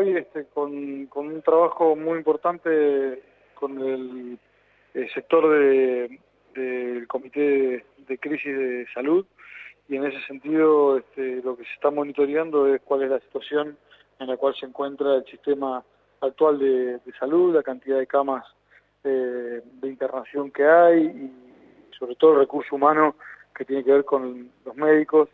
hoy con un trabajo muy importante con el sector del Comité de Crisis de Salud, y en ese sentido lo que se está monitoreando es cuál es la situación en la cual se encuentra el sistema actual de salud, la cantidad de camas de internación que hay y sobre todo el recurso humano que tiene que ver con los médicos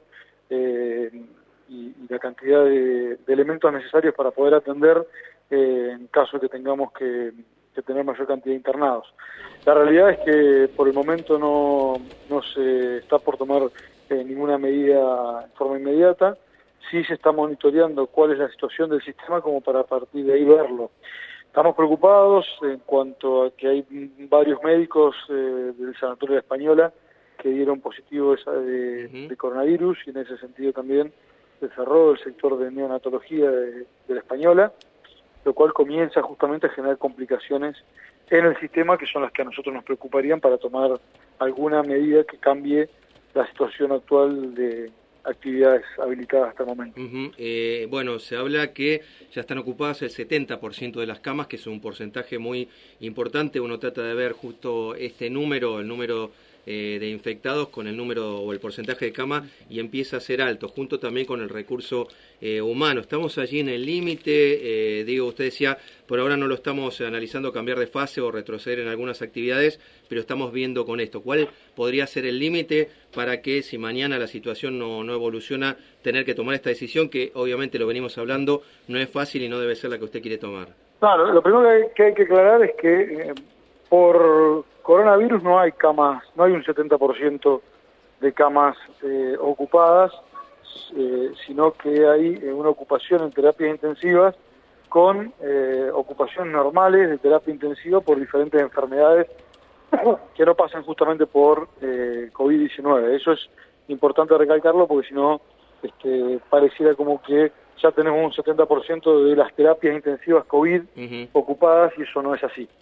y la cantidad de elementos necesarios para poder atender en caso de que tengamos que tener mayor cantidad de internados. La realidad es que por el momento no se está por tomar ninguna medida en forma inmediata. Sí se está monitoreando cuál es la situación del sistema como para a partir de ahí verlo. Estamos preocupados en cuanto a que hay varios médicos del Sanatorio de la Española que dieron positivo de coronavirus, y en ese sentido también se cerró el sector de neonatología de la Española, lo cual comienza justamente a generar complicaciones en el sistema que son las que a nosotros nos preocuparían para tomar alguna medida que cambie la situación actual de actividades habilitadas hasta el momento. Bueno, se habla que ya están ocupadas el 70% de las camas, que es un porcentaje muy importante. Uno trata de ver justo este número, el número de infectados con el número o el porcentaje de cama, y empieza a ser alto, junto también con el recurso humano. Estamos allí en el límite. Digo, usted decía, por ahora no lo estamos analizando cambiar de fase o retroceder en algunas actividades, pero estamos viendo con esto cuál podría ser el límite para que, si mañana la situación no evoluciona, tener que tomar esta decisión, que obviamente lo venimos hablando, no es fácil y no debe ser la que usted quiere tomar. Claro, lo primero que hay que aclarar es que por coronavirus no hay camas, no hay un 70% de camas ocupadas, sino que hay una ocupación en terapias intensivas con ocupaciones normales de terapia intensiva por diferentes enfermedades que no pasan justamente por COVID-19. Eso es importante recalcarlo, porque si no pareciera como que ya tenemos un 70% de las terapias intensivas COVID ocupadas, y eso no es así.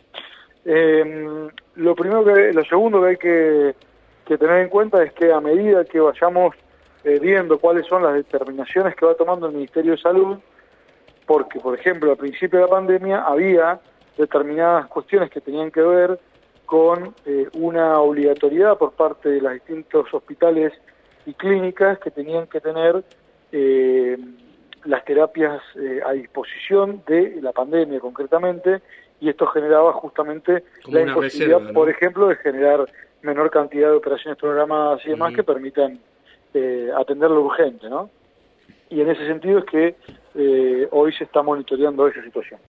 Lo segundo que hay que tener en cuenta es que a medida que vayamos viendo cuáles son las determinaciones que va tomando el Ministerio de Salud, porque por ejemplo al principio de la pandemia había determinadas cuestiones que tenían que ver con una obligatoriedad por parte de los distintos hospitales y clínicas que tenían que tener las terapias a disposición de la pandemia concretamente, y esto generaba justamente como la imposibilidad, reserva, ¿no? Por ejemplo, de generar menor cantidad de operaciones programadas y demás que permitan atender lo urgente, ¿no? Y en ese sentido es que hoy se está monitoreando esa situación.